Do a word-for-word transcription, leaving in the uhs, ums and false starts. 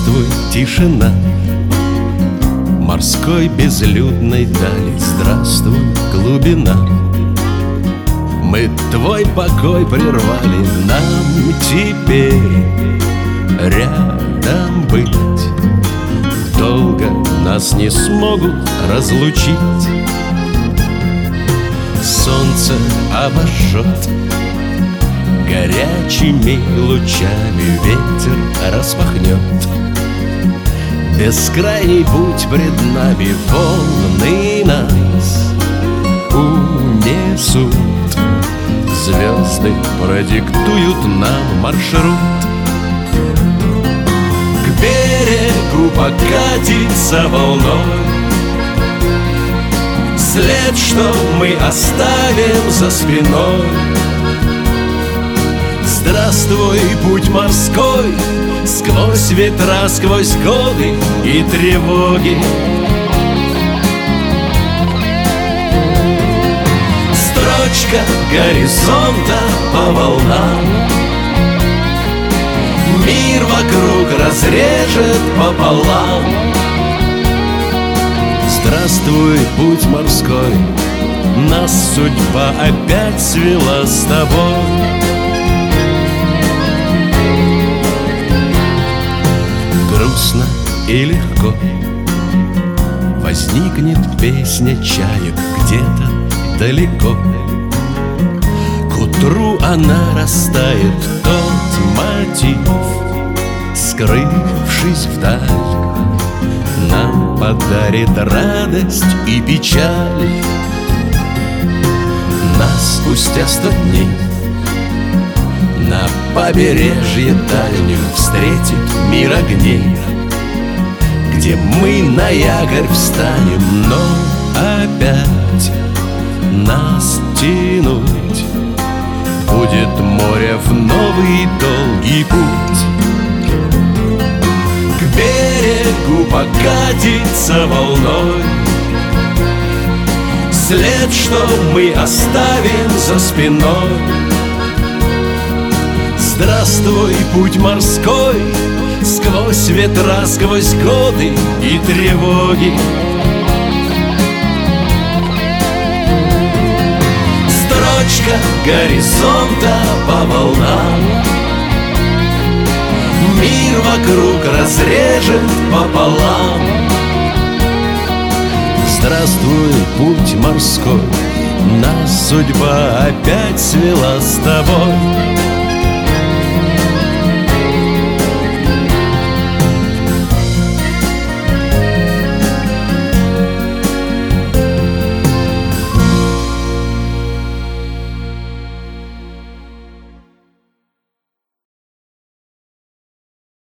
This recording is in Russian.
Здравствуй, тишина морской безлюдной дали. Здравствуй, глубина. Мы твой покой прервали. Нам теперь рядом быть. Долго нас не смогут разлучить. Солнце обожжет горячими лучами, ветер распахнет бескрайний путь пред нами. Волны нас унесут, звезды продиктуют нам маршрут. К берегу покатится волной след, что мы оставим за спиной. Здравствуй, путь морской, сквозь ветра, сквозь годы и тревоги. Строчка горизонта по волнам, мир вокруг разрежет пополам. Здравствуй, путь морской, нас судьба опять свела с тобой. Грустно и легко возникнет песня чаек где-то далеко. К утру она растает, тот мотив, скрывшись вдаль, нам подарит радость и печаль. Нас спустя сто дней на побережье дальнем встретит мир огней, где мы на якорь встанем, но опять нас тянуть будет море в новый долгий путь. К берегу покатится волной след, что мы оставим за спиной. Здравствуй, путь морской, сквозь ветра, сквозь годы и тревоги. Строчка горизонта по волнам, мир вокруг разрежет пополам. Здравствуй, путь морской, нас судьба опять свела с тобой.